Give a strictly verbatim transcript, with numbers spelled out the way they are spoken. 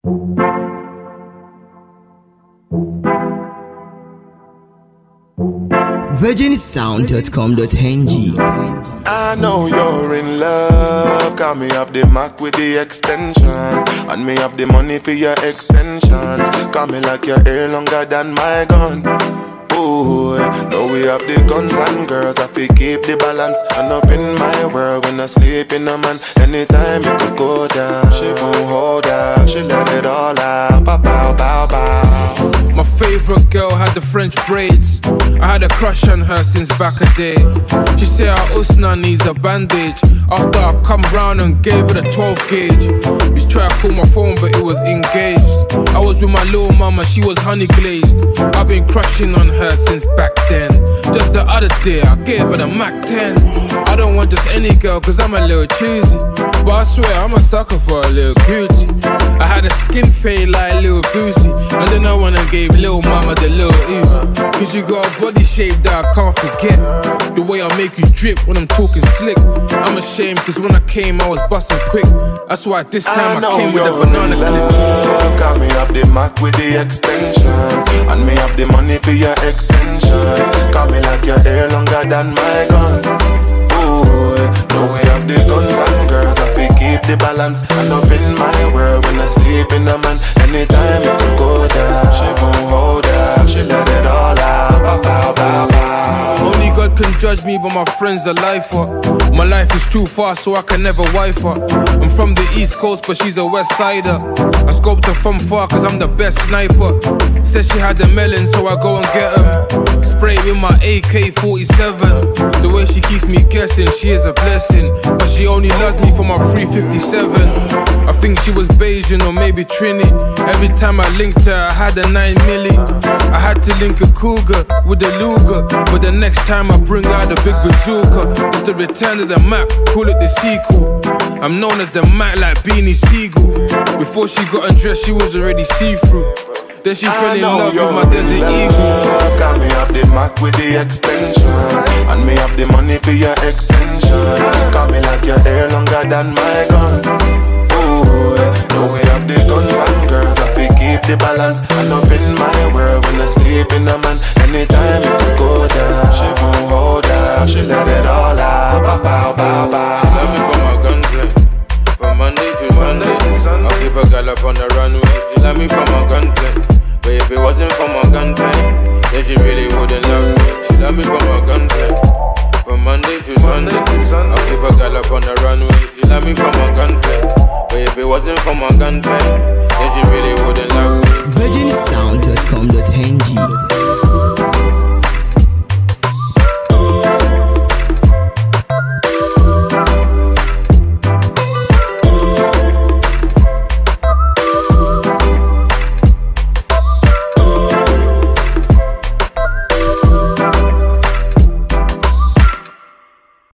virgin sound dot com dot n g. I know you're in love. Got me up the Mac with the extension, and me up the money for your extensions. Got me like your hair longer than my gun. Ooh, now we have the guns and girls. I feel keep the balance. And up in my world when I sleep in a man. Anytime it could go down, she gon' hold out. She let it all out. Bow, bow, bow, bow. My favorite girl had the French braids. I had a crush on her since back a day. She said her usna needs a bandage. After I come round and gave her the twelve gauge. She tried to call my phone but it was engaged. I was with my little mama, she was honey glazed. I've been crushing on her since back then. Just the other day I gave her the Mac ten. I don't want just any girl cause I'm a little choosy, but I swear I'm a sucker for a little Gucci. I had a skin fade like Lil Boosie, and then I went and gave Lil Mama the Lil Uzi. Cause you got a body shape that I can't forget. The way I make you drip when I'm talking slick. I'm ashamed cause when I came I was busting quick. That's why this time I, I came with a banana clip. Got me up the Mac with the extension, and me up the money for your extensions. Got me like your hair longer than my gun. Ooh, now we have the guns and girls. I feel keep the balance. And up in my world when I sleep in a man. Anytime it could go down, she gon' hold out. She let it all out. Bow, bow, bow, bow. Only God can judge me, but my friends are lifer. My life is too fast, so I can never wife her. I'm from the East Coast, but she's a West Sider. I scoped her from far, cause I'm the best sniper. Said she had the melon, so I go and get them. Spray with my A K forty-seven. The way she keeps me guessing, she is a blessing. But she only loves me for my three fifty-seven. I think she was Bayesian or maybe Trini. Every time I linked her, I had a nine milli. I had to link a cougar with a Luger, but the next time I bring out the big bazooka. It's the return of the Mac, call it the sequel. I'm known as the Mac like Beanie Siegel. Before she got undressed, she was already see-through. Then she fell in love with my Desert Eagle. Got me up the Mac with the extension, and me up the money for your extensions. Got me like your hair longer than my gun. Ooh, now we have the guns and girls. I feel keep the balance. And up in my world when I sleep in a man. Anytime it could go down, she gon' hold out. She let it all out. Bow, bow, bow, bow. She love me for my gunplay, from Monday to Sunday. I'll keep a girl up on the runway. She love me for my gunplay, but if it wasn't for my gunplay, then she really wouldn't love me. She love me for my gunplay, from Monday to Sunday. I'll keep a girl up on the runway. She love me for my gunplay, but if it wasn't for my gunplay, then